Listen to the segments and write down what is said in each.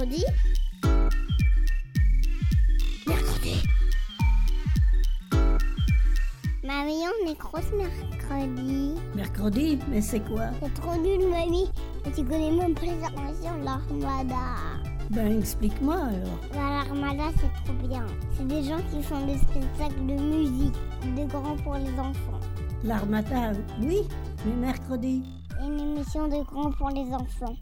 Mercredi. Mamie, on est grosse mercredi. Mercredi? Mais c'est quoi? C'est trop nul, mamie. Et tu connais même pas les armations de l'Armada. Ben, explique-moi alors. L'Armada, c'est trop bien. C'est des gens qui font des spectacles de musique, de grands pour les enfants. L'Armada, oui, mais mercredi. Une émission de grands pour les enfants.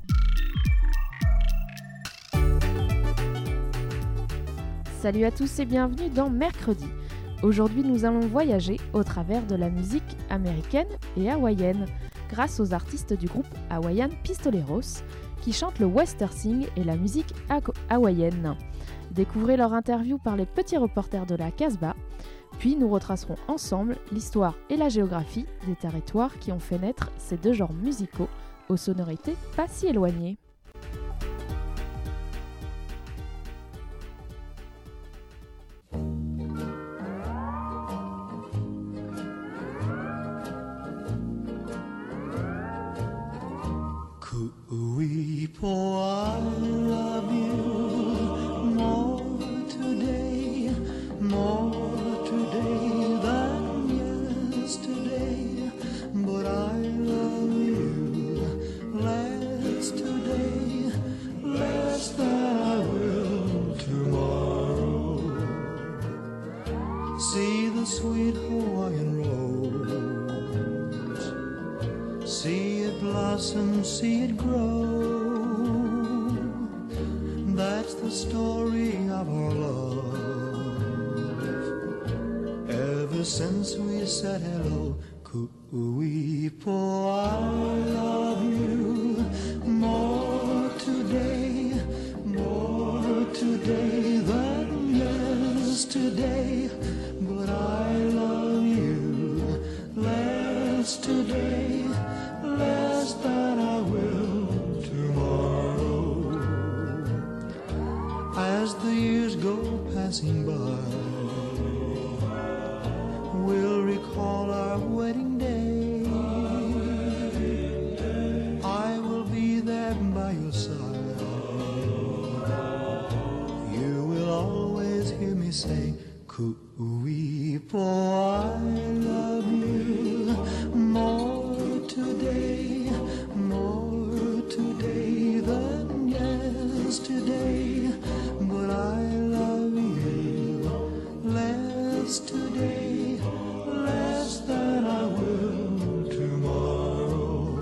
Salut à tous et bienvenue dans Mercredi. Aujourd'hui, nous allons voyager au travers de la musique américaine et hawaïenne grâce aux artistes du groupe Hawaiian Pistoleros qui chantent le western swing et la musique hawaïenne. Découvrez leur interview par les petits reporters de la Casbah, puis nous retracerons ensemble l'histoire et la géographie des territoires qui ont fait naître ces deux genres musicaux aux sonorités pas si éloignées. Kuipo, I love you more today than yesterday. But I love you less today, less than I will tomorrow. See the sweet Hawaiian rose, see it blossom, see it grow. That's the story of our love. Ever since we said hello, Kuipo, I love you more today than yesterday. But I love you less today, less than I will tomorrow. As the years go passing by, we'll recall our wedding day. I will be there by your side. You will always hear me say, Kuipo, I love you more today than yesterday. But I love you less today, less than I will tomorrow.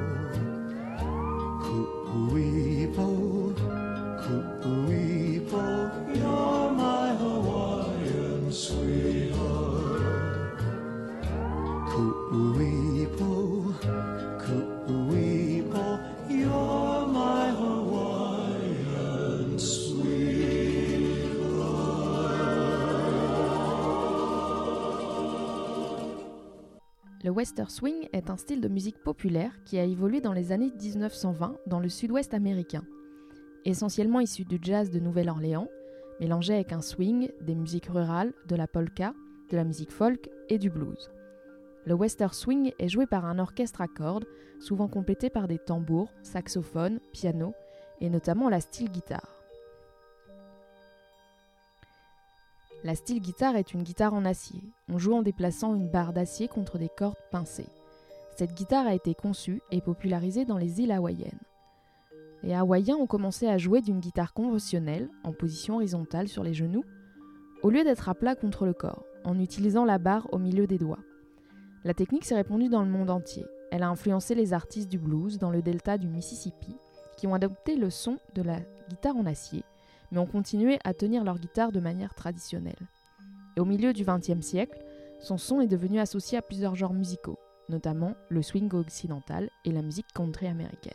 Kuipo, Kuipo, you're my Hawaiian sweetheart. Kuipo, Kuipo, you're my Hawaiian sweetheart. Le western swing est un style de musique populaire qui a évolué dans les années 1920 dans le sud-ouest américain. Essentiellement issu du jazz de Nouvelle-Orléans, mélangé avec un swing, des musiques rurales, de la polka, de la musique folk et du blues. Le western swing est joué par un orchestre à cordes, souvent complété par des tambours, saxophones, piano et notamment la steel guitar. La steel guitar est une guitare en acier. On joue en déplaçant une barre d'acier contre des cordes pincées. Cette guitare a été conçue et popularisée dans les îles hawaïennes. Les Hawaïens ont commencé à jouer d'une guitare conventionnelle, en position horizontale sur les genoux, au lieu d'être à plat contre le corps, en utilisant la barre au milieu des doigts. La technique s'est répandue dans le monde entier. Elle a influencé les artistes du blues dans le delta du Mississippi, qui ont adopté le son de la guitare en acier, mais ont continué à tenir leur guitare de manière traditionnelle. Et au milieu du XXe siècle, son son est devenu associé à plusieurs genres musicaux, notamment le swing occidental et la musique country américaine.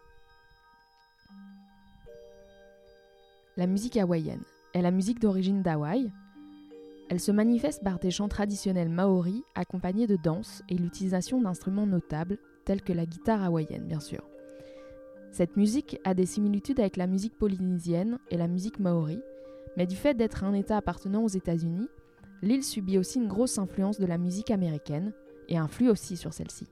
La musique hawaïenne est la musique d'origine d'Hawaï. Elle se manifeste par des chants traditionnels maoris accompagnés de danse et l'utilisation d'instruments notables tels que la guitare hawaïenne, bien sûr. Cette musique a des similitudes avec la musique polynésienne et la musique maori, mais du fait d'être un État appartenant aux États-Unis, l'île subit aussi une grosse influence de la musique américaine et influe aussi sur celle-ci.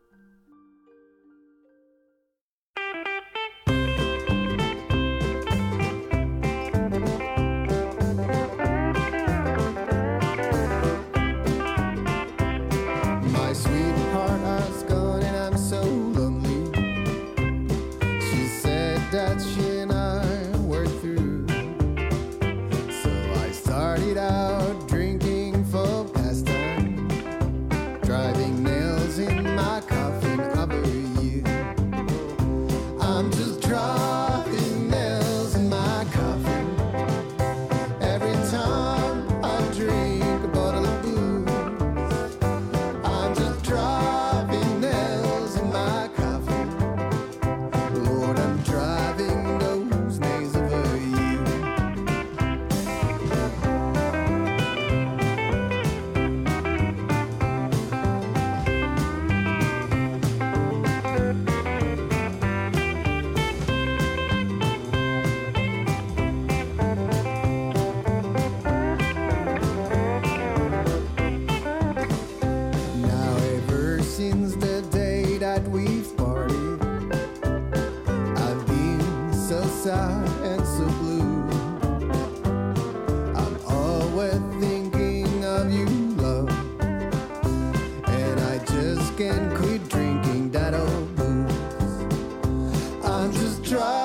that we've parted. I've been so sad and so blue. I'm always thinking of you, love, and I just can't quit drinking that old booze. I'm just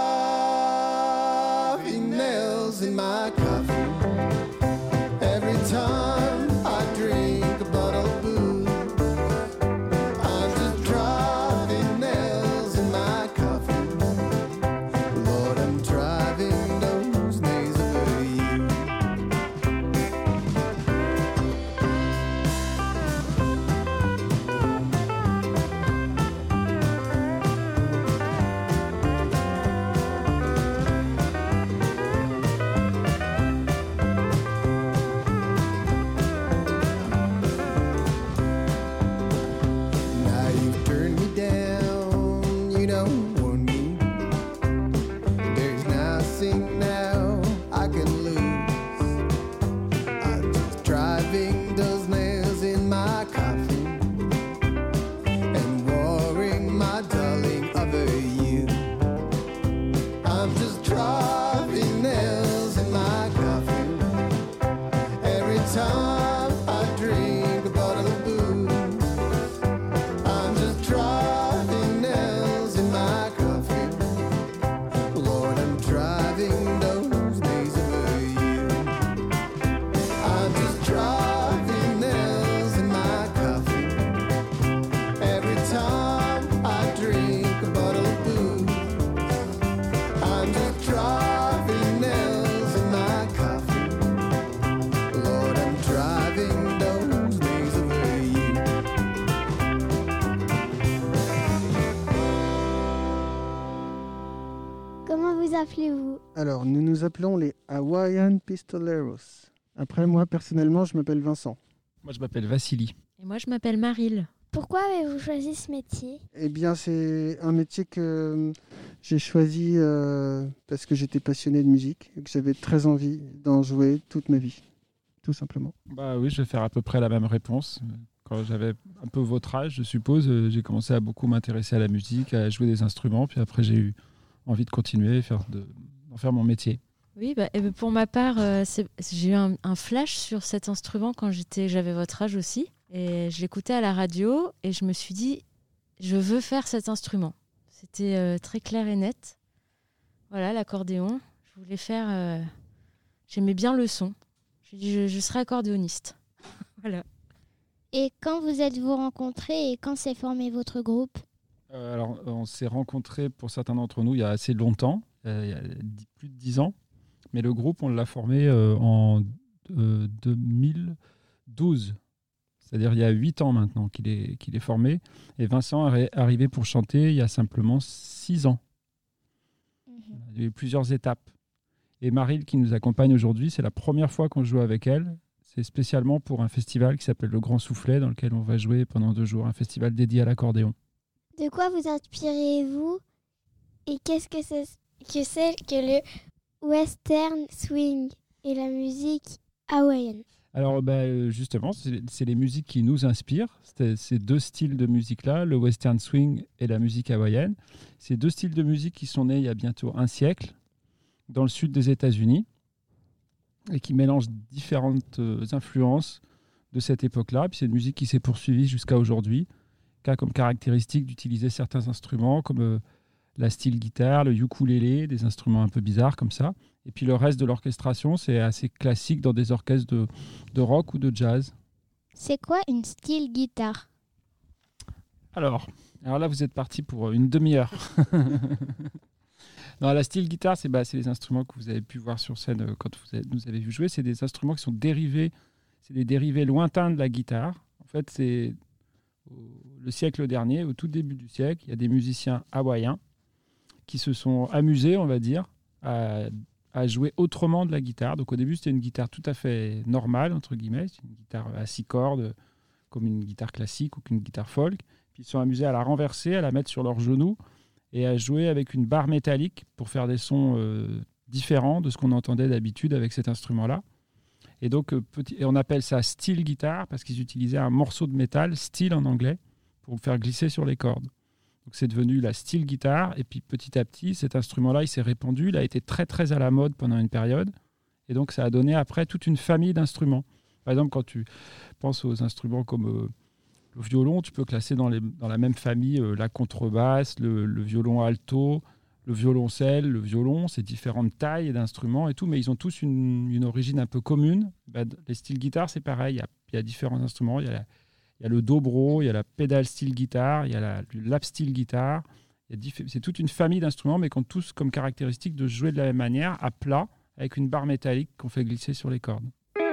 driving nails in my coffee every time I drink a bottle of booze. I'm just driving nails in my coffee. Lord, I'm driving those nails over you. Now you've turned me down, you don't want me. There's nothing now I can lose. I'm just driving those nails in my coffee and worrying my darling over you. I'm just driving nails in my coffee every time I drink a bottle of booze. I'm just driving nails in my coffee. Lord, I'm driving those nails over you. I'm just driving nails in my coffee every time I drink a bottle of booze. I'm just driving nails in my coffee. Lord, I'm driving those nails over you. Comment vous appelez-vous? Alors, nous nous appelons les Hawaiian Pistoleros. Après, moi, personnellement, je m'appelle Vincent. Moi, je m'appelle Vassili. Et moi, je m'appelle Maryl. Pourquoi avez-vous choisi ce métier? Eh bien, c'est un métier que j'ai choisi parce que j'étais passionné de musique et que j'avais très envie d'en jouer toute ma vie, tout simplement. Bah oui, je vais faire à peu près la même réponse. Quand j'avais un peu votre âge, je suppose, j'ai commencé à beaucoup m'intéresser à la musique, à jouer des instruments. Puis après, j'ai eu envie de continuer, d'en faire mon métier. Oui, pour ma part, j'ai eu un flash sur cet instrument quand j'avais votre âge aussi. Et je l'écoutais à la radio et je me suis dit, je veux faire cet instrument. C'était très clair et net. Voilà, l'accordéon. Je voulais faire... J'aimais bien le son. Je me suis dit, je serai accordéoniste. Voilà. Et quand vous êtes-vous rencontrés et quand s'est formé votre groupe? Alors, on s'est rencontrés, pour certains d'entre nous, il y a assez longtemps, il y a plus de 10 ans. Mais le groupe, on l'a formé en 2012. C'est-à-dire il y a 8 ans maintenant qu'il est formé. Et Vincent est arrivé pour chanter il y a simplement 6 ans. Il y a eu plusieurs étapes. Et Maryl, qui nous accompagne aujourd'hui, c'est la première fois qu'on joue avec elle. C'est spécialement pour un festival qui s'appelle Le Grand Soufflet, dans lequel on va jouer pendant 2 jours, un festival dédié à l'accordéon. De quoi vous inspirez-vous et qu'est-ce que c'est que le western swing et la musique hawaïenne? Alors justement, c'est les musiques qui nous inspirent. Ces 2 styles de musique-là, le western swing et la musique hawaïenne. Ces 2 styles de musique qui sont nés il y a bientôt un siècle dans le sud des États-Unis et qui mélangent différentes influences de cette époque-là. Puis c'est une musique qui s'est poursuivie jusqu'à aujourd'hui, qui a comme caractéristique d'utiliser certains instruments comme la steel guitare, le ukulélé, des instruments un peu bizarres comme ça. Et puis le reste de l'orchestration, c'est assez classique dans des orchestres de rock ou de jazz. C'est quoi une steel guitare? Alors là, vous êtes parti pour une demi-heure. Non, la steel guitare, c'est les instruments que vous avez pu voir sur scène quand nous avez vu jouer. C'est des instruments qui sont dérivés, c'est des dérivés lointains de la guitare. En fait, c'est le siècle dernier, au tout début du siècle, il y a des musiciens hawaïens qui se sont amusés, on va dire, à jouer autrement de la guitare. Donc au début, c'était une guitare tout à fait normale, entre guillemets, c'est une guitare à 6 cordes, comme une guitare classique ou qu'une guitare folk. Puis ils se sont amusés à la renverser, à la mettre sur leurs genoux et à jouer avec une barre métallique pour faire des sons différents de ce qu'on entendait d'habitude avec cet instrument-là. Et donc, et on appelle ça steel guitar parce qu'ils utilisaient un morceau de métal, steel en anglais, pour le faire glisser sur les cordes. Donc c'est devenu la steel guitar. Et puis petit à petit, cet instrument-là, il s'est répandu. Il a été très très à la mode pendant une période. Et donc ça a donné après toute une famille d'instruments. Par exemple, quand tu penses aux instruments comme le violon, tu peux classer dans la même famille la contrebasse, le violon alto, le violoncelle, le violon. C'est différentes tailles d'instruments et tout, mais ils ont tous une origine un peu commune. Les steel guitars, c'est pareil. Il y a différents instruments. Il y a le dobro, il y a la pédale steel guitar, il y a le lap steel guitar. C'est toute une famille d'instruments, mais qui ont tous comme caractéristique de jouer de la même manière, à plat, avec une barre métallique qu'on fait glisser sur les cordes.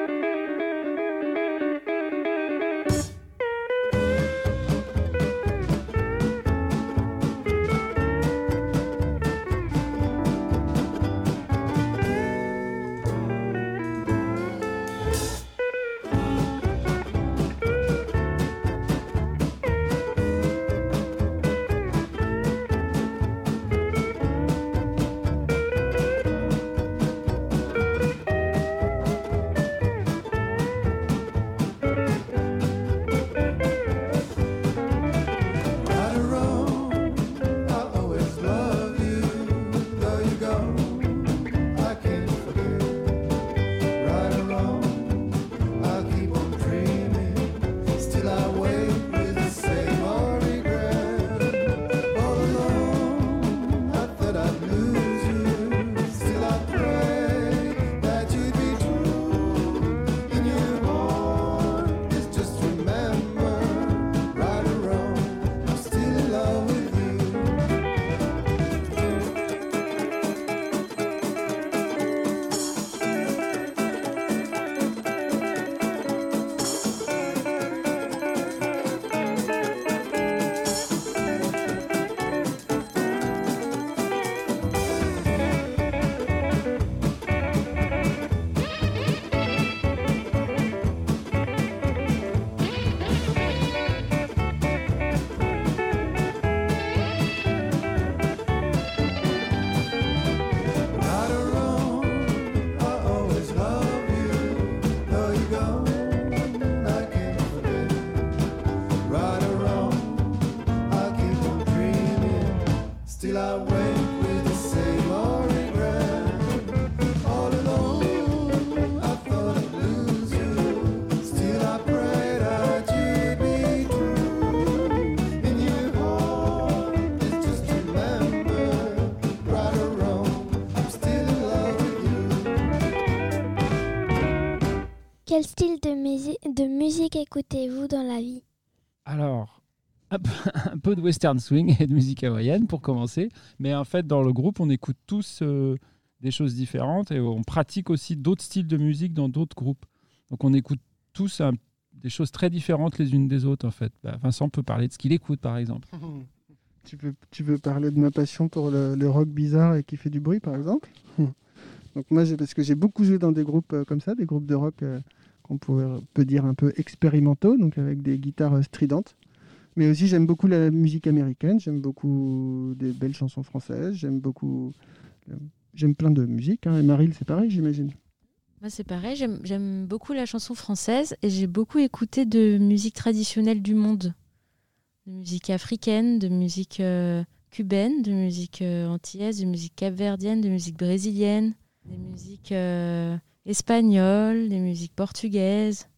Quel style de musique écoutez-vous dans la vie? Alors, un peu de western swing et de musique hawaïenne pour commencer. Mais en fait, dans le groupe, on écoute tous des choses différentes et on pratique aussi d'autres styles de musique dans d'autres groupes. Donc, on écoute tous des choses très différentes les unes des autres, en fait. Vincent peut parler de ce qu'il écoute, par exemple. Tu veux parler de ma passion pour le rock bizarre et qui fait du bruit, par exemple? Donc moi, parce que j'ai beaucoup joué dans des groupes comme ça, des groupes de rock qu'on peut dire un peu expérimentaux, donc avec des guitares stridentes. Mais aussi, j'aime beaucoup la musique américaine, j'aime beaucoup des belles chansons françaises, j'aime plein de musique. Et Maryl, c'est pareil, j'imagine. Moi, c'est pareil, j'aime beaucoup la chanson française et j'ai beaucoup écouté de musique traditionnelle du monde. De musique africaine, de musique cubaine, de musique antillaise, de musique capverdienne, de musique brésilienne, des musiques espagnoles, des musiques portugaises,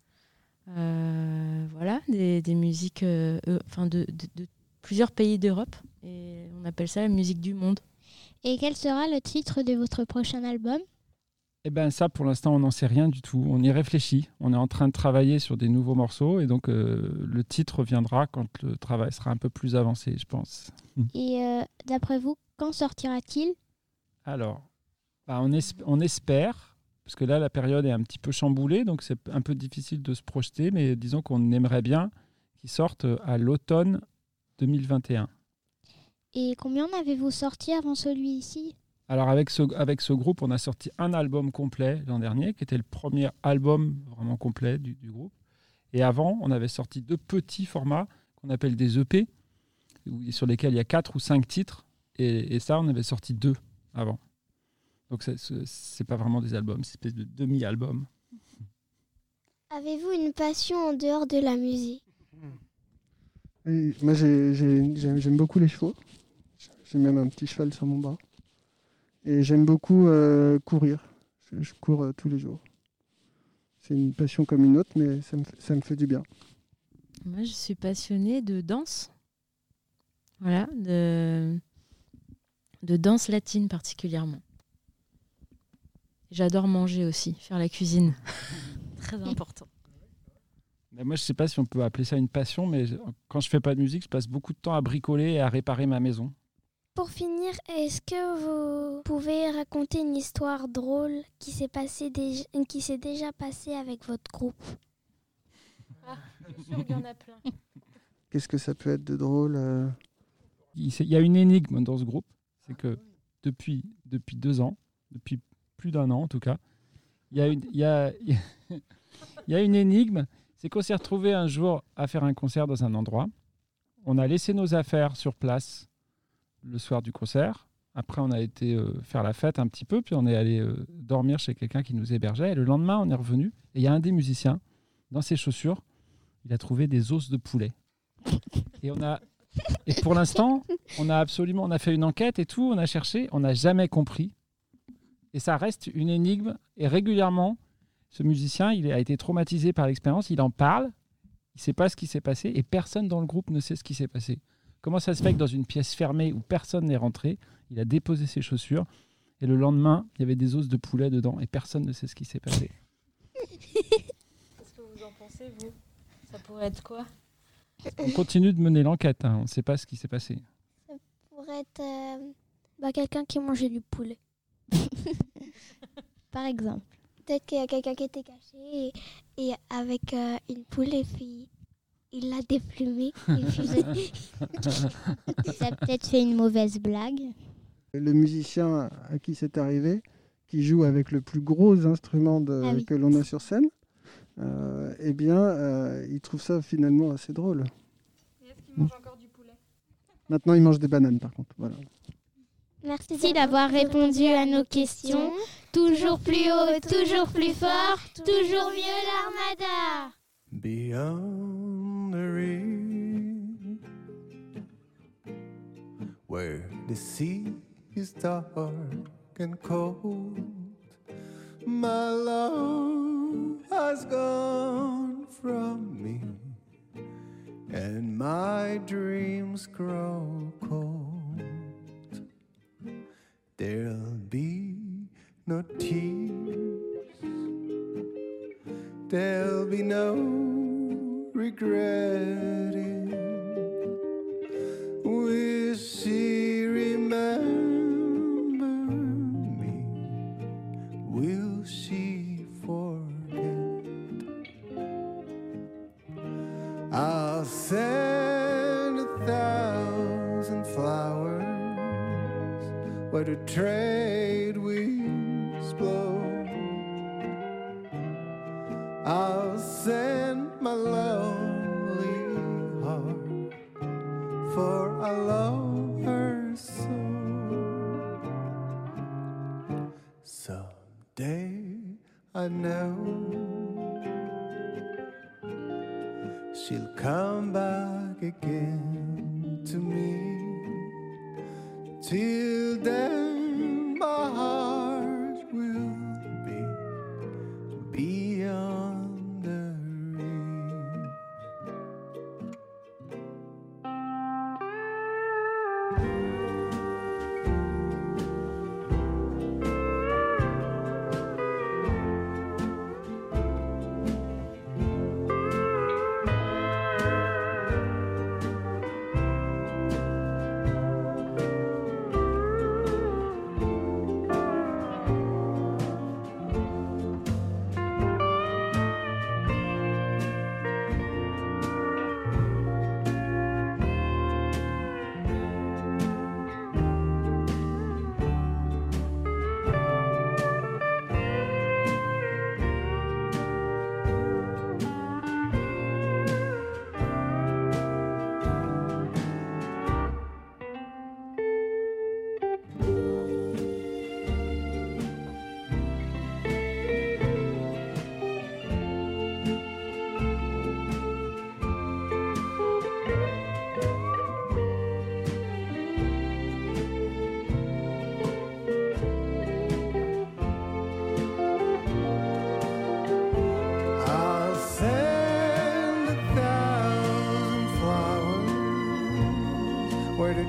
voilà, des musiques de plusieurs pays d'Europe. Et on appelle ça la musique du monde. Et quel sera le titre de votre prochain album? Eh bien ça, pour l'instant, on n'en sait rien du tout. On y réfléchit. On est en train de travailler sur des nouveaux morceaux et donc le titre viendra quand le travail sera un peu plus avancé, je pense. Et d'après vous, quand sortira-t-il? Alors, on espère, parce que là, la période est un petit peu chamboulée, donc c'est un peu difficile de se projeter, mais disons qu'on aimerait bien qu'il sorte à l'automne 2021. Et combien en avez-vous sorti avant celui-ci? Alors avec ce groupe, on a sorti un album complet l'an dernier, qui était le premier album vraiment complet du groupe. Et avant, on avait sorti 2 petits formats qu'on appelle des EP, sur lesquels il y a 4 ou 5 titres. Et ça, on avait sorti 2 avant. Donc c'est pas vraiment des albums, c'est une espèce de demi-album. Avez-vous une passion en dehors de la musique? Oui, moi, j'aime beaucoup les chevaux. J'ai même un petit cheval sur mon bras. Et j'aime beaucoup courir. Je cours tous les jours. C'est une passion comme une autre, mais ça me fait du bien. Moi, je suis passionnée de danse. Voilà, de danse latine particulièrement. J'adore manger aussi, faire la cuisine. Très important. Moi, je ne sais pas si on peut appeler ça une passion, mais quand je ne fais pas de musique, je passe beaucoup de temps à bricoler et à réparer ma maison. Pour finir, est-ce que vous pouvez raconter une histoire drôle qui s'est déjà passée avec votre groupe? Je suis sûre qu'il y en a plein. Qu'est-ce que ça peut être de drôle Il y a une énigme dans ce groupe. C'est que depuis 2 ans, depuis plus d'1 an en tout cas, il y a une énigme. C'est qu'on s'est retrouvé un jour à faire un concert dans un endroit. On a laissé nos affaires sur place le soir du concert. Après, on a été faire la fête un petit peu, puis on est allé dormir chez quelqu'un qui nous hébergeait. Et le lendemain, on est revenu. Et il y a un des musiciens, dans ses chaussures, il a trouvé des os de poulet. Et pour l'instant, on a fait une enquête et tout, on a cherché, on n'a jamais compris. Et ça reste une énigme. Et régulièrement, ce musicien, il a été traumatisé par l'expérience, il en parle, il ne sait pas ce qui s'est passé et personne dans le groupe ne sait ce qui s'est passé. Comment ça se fait que dans une pièce fermée où personne n'est rentré, il a déposé ses chaussures et le lendemain, il y avait des os de poulet dedans et personne ne sait ce qui s'est passé. Qu'est-ce que vous en pensez, vous? Ça pourrait être quoi? On continue de mener l'enquête, on ne sait pas ce qui s'est passé. Ça pourrait être quelqu'un qui mangeait du poulet. Par exemple. Peut-être qu'il y a quelqu'un qui était caché et avec une poule et puis il l'a déplumé. Et puis Ça a peut-être fait une mauvaise blague. Le musicien à qui c'est arrivé, qui joue avec le plus gros instrument que l'on a sur scène, il trouve ça finalement assez drôle. Et est-ce qu'il mange encore du poulet? Maintenant, il mange des bananes, par contre. Voilà. Merci d'avoir répondu à nos questions. Toujours plus haut, toujours plus fort, toujours mieux l'Armada. Beyond the reef, where the sea is dark and cold, my love has gone from me, and my dreams grow cold. There'll be no tears, there'll be no regretting. Will she remember me? Will she forget? I'll send 1,000 flowers where the trade winds blow. I'll send my lonely heart, for I love her so. Someday I know she'll come back again to me. Till then, my heart will be beyond the reef.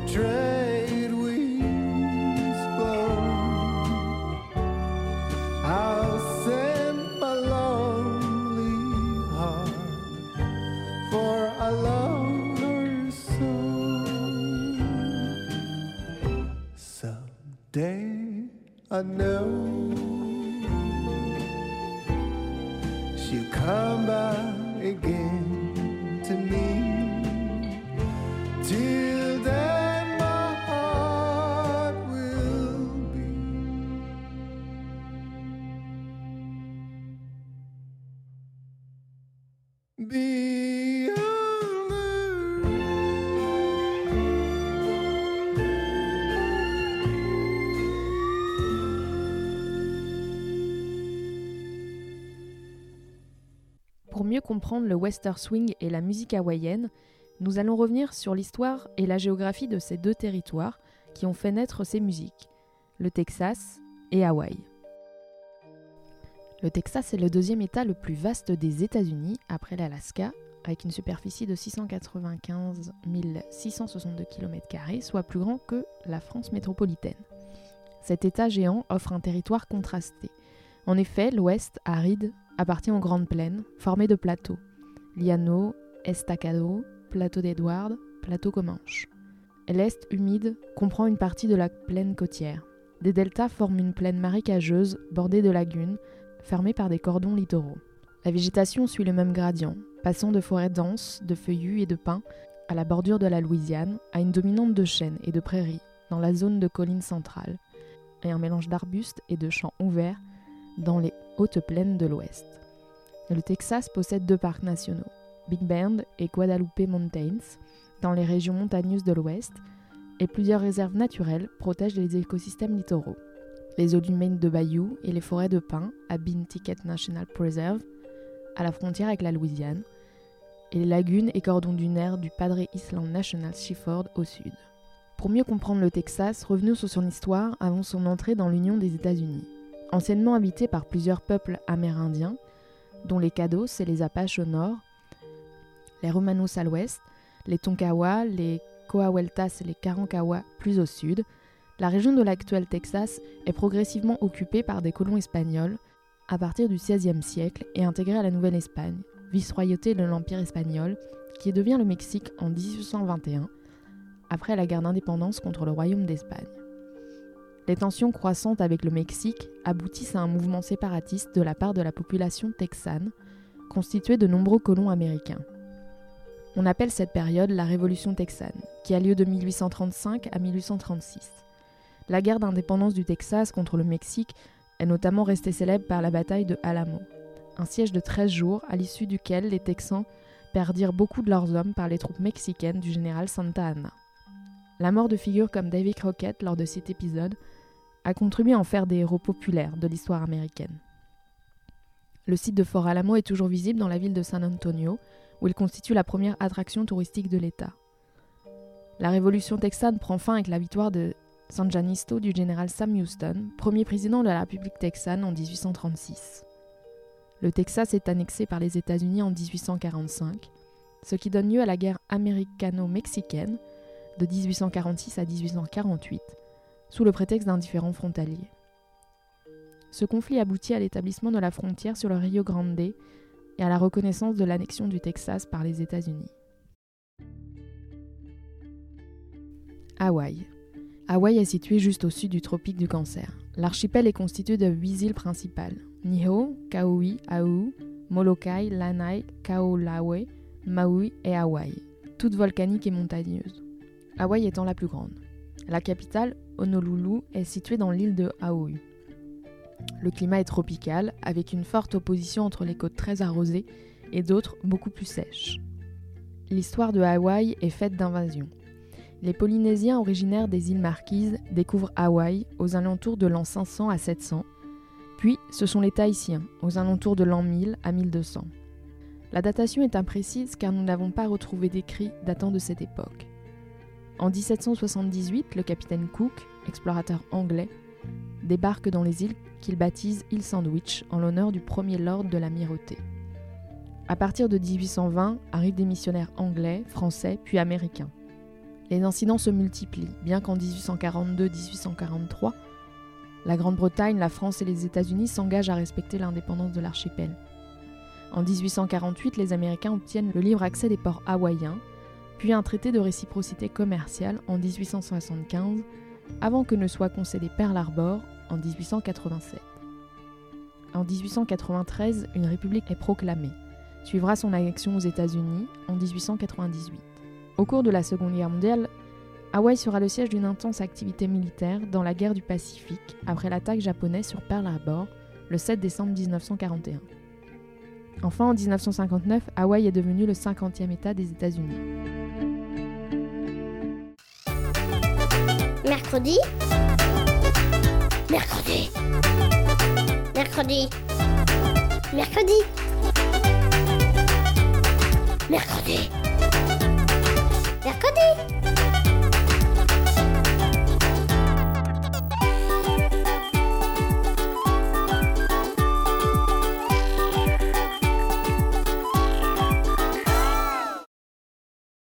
trade winds blow. I'll send my lonely heart, for I love her so. Someday I know she'll come back again to me. Till then my heart will be beyond the Pour mieux comprendre le western swing et la musique hawaïenne, nous allons revenir sur l'histoire et la géographie de ces deux territoires qui ont fait naître ces musiques, le Texas et Hawaï. Le Texas est le deuxième État le plus vaste des États-Unis après l'Alaska, avec une superficie de 695 662 km², soit plus grand que la France métropolitaine. Cet État géant offre un territoire contrasté. En effet, l'ouest, aride, appartient aux grandes plaines, formées de plateaux, Llano, Estacado, Plateau d'Edward, Plateau Comanche. L'est, humide, comprend une partie de la plaine côtière. Des deltas forment une plaine marécageuse bordée de lagunes, fermée par des cordons littoraux. La végétation suit le même gradient, passant de forêts denses, de feuillus et de pins, à la bordure de la Louisiane, à une dominante de chênes et de prairies, dans la zone de collines centrales, et un mélange d'arbustes et de champs ouverts dans les hautes plaines de l'ouest. Le Texas possède deux parcs nationaux, Big Bend et Guadalupe Mountains, dans les régions montagneuses de l'ouest, et plusieurs réserves naturelles protègent les écosystèmes littoraux. Les eaux humaines de bayous et les forêts de pins à Binticket National Preserve, à la frontière avec la Louisiane, et les lagunes et cordons dunaires du Padre Island National Seaford au sud. Pour mieux comprendre le Texas, revenons sur son histoire avant son entrée dans l'Union des États-Unis. Anciennement habité par plusieurs peuples amérindiens, dont les Caddos et les Apaches au nord, les Romanos à l'ouest, les Tonkawa, les Coahuiltas et les Karankawa plus au sud, la région de l'actuel Texas est progressivement occupée par des colons espagnols à partir du XVIe siècle et intégrée à la Nouvelle-Espagne, vice-royauté de l'Empire espagnol, qui devient le Mexique en 1821, après la guerre d'indépendance contre le Royaume d'Espagne. Les tensions croissantes avec le Mexique aboutissent à un mouvement séparatiste de la part de la population texane, constituée de nombreux colons américains. On appelle cette période la Révolution texane, qui a lieu de 1835 à 1836. La guerre d'indépendance du Texas contre le Mexique est notamment restée célèbre par la bataille de Alamo, un siège de 13 jours à l'issue duquel les Texans perdirent beaucoup de leurs hommes par les troupes mexicaines du général Santa Anna. La mort de figures comme Davy Crockett lors de cet épisode a contribué à en faire des héros populaires de l'histoire américaine. Le site de Fort Alamo est toujours visible dans la ville de San Antonio, où il constitue la première attraction touristique de l'État. La révolution texane prend fin avec la victoire de San Janisto du général Sam Houston, premier président de la République texane en 1836. Le Texas est annexé par les États-Unis en 1845, ce qui donne lieu à la guerre américano-mexicaine de 1846 à 1848, sous le prétexte d'un différend frontalier. Ce conflit aboutit à l'établissement de la frontière sur le Rio Grande et à la reconnaissance de l'annexion du Texas par les États-Unis. Hawaï. Hawaï est situé juste au sud du tropique du Cancer. L'archipel est constitué de 8 îles principales, Niho, Kauai, Aʻu, Molokai, Lanai, Kaho'olawe, Maui et Hawaï, toutes volcaniques et montagneuses. Hawaï étant la plus grande. La capitale, Honolulu, est située dans l'île de Aʻu. Le climat est tropical, avec une forte opposition entre les côtes très arrosées et d'autres beaucoup plus sèches. L'histoire de Hawaï est faite d'invasions. Les Polynésiens originaires des îles Marquises découvrent Hawaï aux alentours de l'an 500 à 700, puis ce sont les Tahitiens aux alentours de l'an 1000 à 1200. La datation est imprécise car nous n'avons pas retrouvé d'écrits datant de cette époque. En 1778, le capitaine Cook, explorateur anglais, débarque dans les îles qu'il baptise île Sandwich en l'honneur du premier lord de l'amirauté. À partir de 1820, arrivent des missionnaires anglais, français puis américains. Les incidents se multiplient, bien qu'en 1842-1843, la Grande-Bretagne, la France et les États-Unis s'engagent à respecter l'indépendance de l'archipel. En 1848, les Américains obtiennent le libre accès des ports hawaïens, puis un traité de réciprocité commerciale en 1875, avant que ne soit concédé Pearl Harbor en 1887. En 1893, une république est proclamée. Suivra son annexion aux États-Unis en 1898. Au cours de la Seconde Guerre mondiale, Hawaï sera le siège d'une intense activité militaire dans la guerre du Pacifique après l'attaque japonaise sur Pearl Harbor le 7 décembre 1941. Enfin, en 1959, Hawaï est devenu le 50e État des États-Unis. Mercredi. Mercredi. Mercredi. Mercredi. Mercredi. Mercredi.